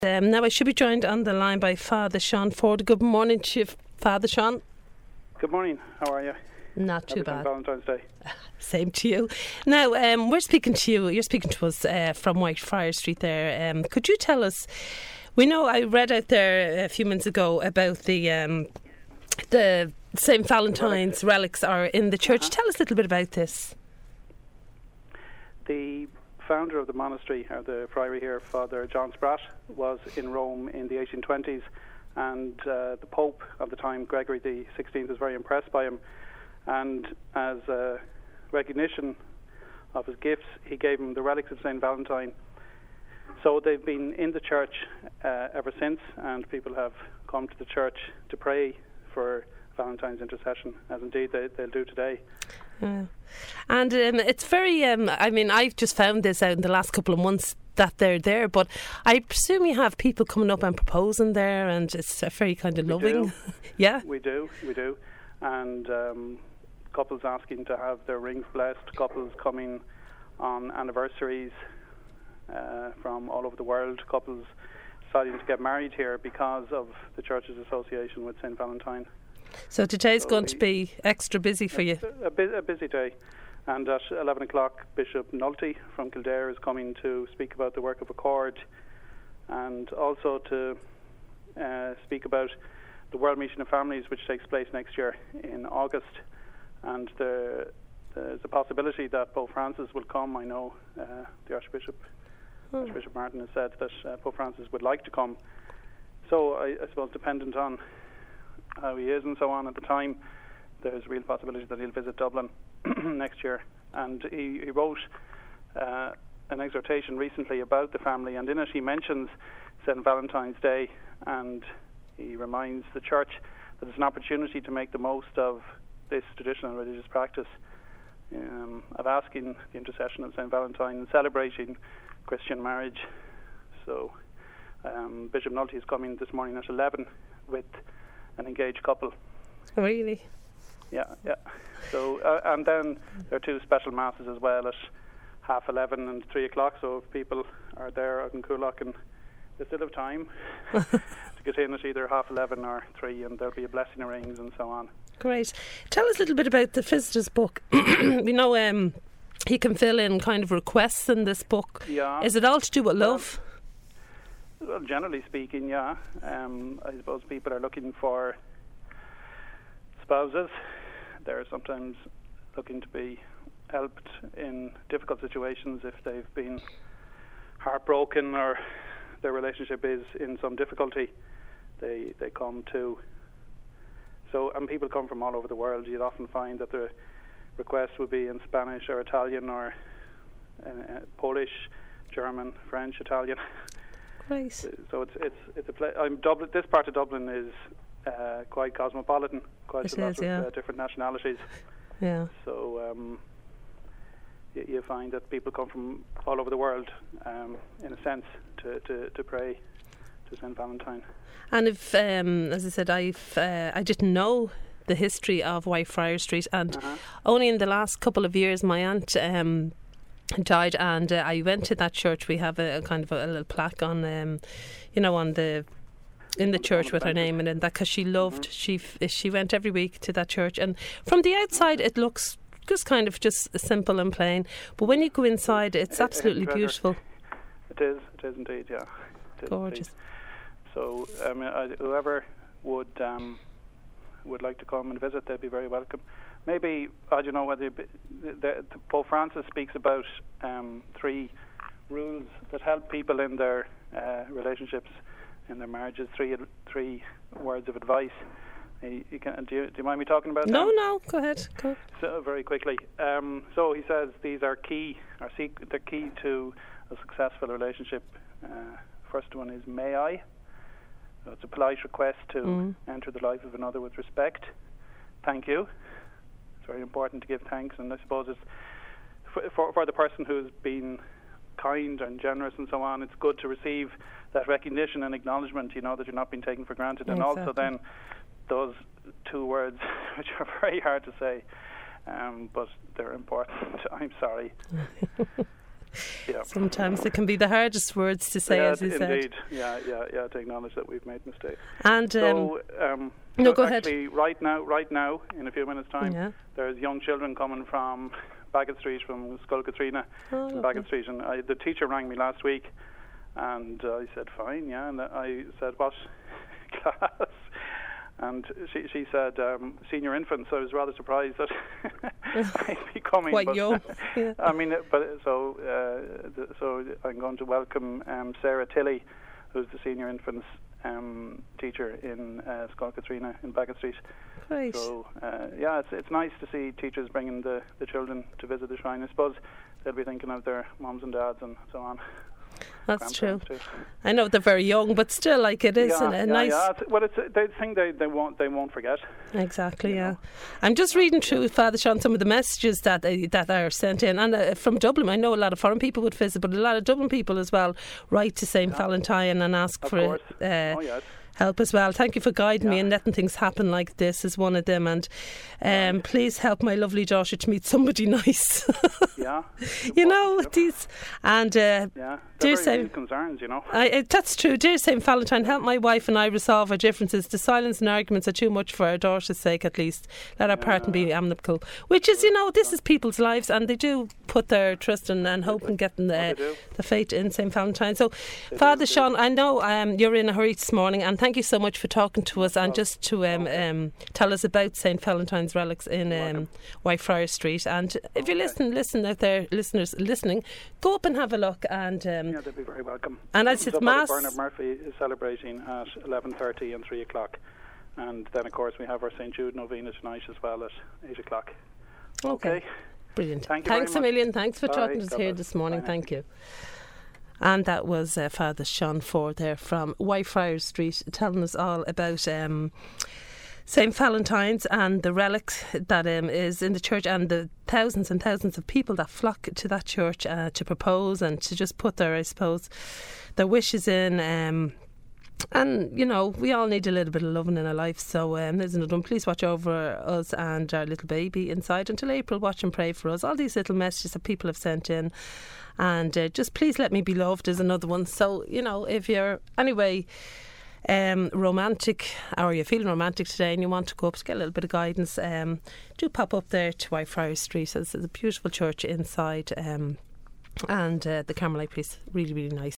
Now I should be joined on the line by Father Sean Forde. Good morning to you, Father Sean. Good morning. How are you? Not too bad. Valentine's Day. Same to you. Now, we're speaking to you. You're speaking to us from Whitefriars Street there. Could you tell us, we know I read out there a few minutes ago about the St. Valentine's relics are in the church. Tell us a little bit about this. The founder of the monastery, or the friary here, Father John Spratt, was in Rome in the 1820s, and the Pope of the time, Gregory XVI, was very impressed by him, and as a recognition of his gifts, he gave him the relics of St. Valentine. So they've been in the church ever since, and people have come to the church to pray for Valentine's intercession, as indeed they'll do today. And it's very, I've just found this out in the last couple of months that they're there, but I presume you have people coming up and proposing there, and it's very kind of loving. Yeah? We do. And couples asking to have their rings blessed, couples coming on anniversaries from all over the world, couples deciding to get married here because of the church's association with St. Valentine. So today's going to be extra busy for you. A busy day. And at 11 o'clock, Bishop Nulty from Kildare is coming to speak about the work of Accord, and also to speak about the World Meeting of Families, which takes place next year in August. And there's a possibility that Pope Francis will come. I know the Archbishop Martin has said that Pope Francis would like to come. So I suppose, dependent on how he is and so on at the time, there's a real possibility that he'll visit Dublin next year. And he wrote an exhortation recently about the family, and in it he mentions St. Valentine's Day, and he reminds the church that it's an opportunity to make the most of this traditional religious practice of asking the intercession of St. Valentine and celebrating Christian marriage. So Bishop Nulty is coming this morning at 11 with an engaged couple. Really? Yeah. So and then there are two special masses as well at 11:30 and 3 o'clock. So if people are there out in Coolock, and they still have time to get in at either 11:30 or 3, and there'll be a blessing of rings and so on. Great. Tell us a little bit about the visitor's book. We know he can fill in kind of requests in this book. Yeah. Is it all to do with love? Well, generally speaking, yeah. I suppose people are looking for spouses. They're sometimes looking to be helped in difficult situations if they've been heartbroken or their relationship is in some difficulty. They come to. So, and people come from all over the world. You'd often find that the request would be in Spanish or Italian or Polish, German, French, Italian. Great. So it's a place. Dublin. This part of Dublin is quite cosmopolitan. Quite a lot of different nationalities. Yeah. So you find that people come from all over the world, in a sense, to pray to St. Valentine. And if, as I said, I didn't know the history of Whitefriars Street, and only in the last couple of years my aunt died, and I went to that church. We have a kind of a little plaque on, in the church with her name and that, because she loved. She went every week to that church, and from the outside it looks just kind of just simple and plain, but when you go inside, it's absolutely beautiful. It is indeed, yeah. Gorgeous. Indeed. So whoever would like to come and visit, they'd be very welcome. Maybe, I don't know whether the Pope Francis speaks about 3 rules that help people in their relationships, in their marriages. 3 words of advice. Do you mind me talking about that? No, go ahead. Go. So very quickly. So he says these are key. They're key to a successful relationship. First one is "May I?" So it's a polite request to enter the life of another with respect. Thank you. It's very important to give thanks, and I suppose it's for the person who's been kind and generous and so on. It's good to receive that recognition and acknowledgement, that you're not being taken for granted. And exactly. Also then those 2 words, which are very hard to say, but they're important. I'm sorry. Yeah. Sometimes it can be the hardest words to say, as you said. Indeed. Yeah, to acknowledge that we've made mistakes. And so, no, go actually, ahead. right now, in a few minutes' time, there's young children coming from Bagot Street, from Skull Katrina, from Bagot Street, and the teacher rang me last week, and I said, fine, yeah, and I said, what class? And she said senior infants. So I was rather surprised that I'd be coming. Quite young. Yeah. I mean, so I'm going to welcome Sarah Tilley, who's the senior infants teacher in Skull Katrina in Bagot Street. Great. So it's nice to see teachers bringing the children to visit the shrine. I suppose they'll be thinking of their mums and dads and so on. That's true. Too. I know they're very young, but still, like, it is nice. Yeah. Well, it's the thing they won't forget. Exactly. Yeah. I'm just reading through, Father Sean, some of the messages that are sent in, and from Dublin. I know a lot of foreign people would visit, but a lot of Dublin people as well write to St. Valentine and ask for help as well. Thank you for guiding me and letting things happen like this is one of them. And please help my lovely daughter to meet somebody nice. You know, these and dear Saint concerns, you know. That's true. Dear St. Valentine, help my wife and I resolve our differences. The silence and arguments are too much for our daughter's sake, at least. Let our parting be amicable. Which is, you know, this is people's lives, and they do put their trust and hope in getting the fate in St. Valentine. So, Father Sean, I know you're in a hurry this morning, and thank you so much for talking to us and just to tell us about St. Valentine's relics in Whitefriars Street. And if you listen out there, listeners listening, go up and have a look. And they'd be very welcome. And as it's Mass, Bernard Murphy is celebrating at 11:30 and 3 o'clock, and then of course we have our St. Jude novena tonight as well at 8 o'clock. Okay. Brilliant. Thanks a million. Thanks for talking to us here this morning. Thank you. And that was Father Sean Ford there from Whitefriars Street, telling us all about St. Valentine's and the relics that is in the church, and the thousands and thousands of people that flock to that church to propose and to just put their, I suppose, their wishes in. And, you know, we all need a little bit of loving in our life. So, isn't it? Please watch over us and our little baby inside until April. Watch and pray for us. All these little messages that people have sent in. And just please let me be loved is another one. So, you know, if you're anyway romantic, or you're feeling romantic today and you want to go up to get a little bit of guidance, do pop up there to Whitefriars Street. It's a beautiful church inside. And the Carmelite priest, really, really nice.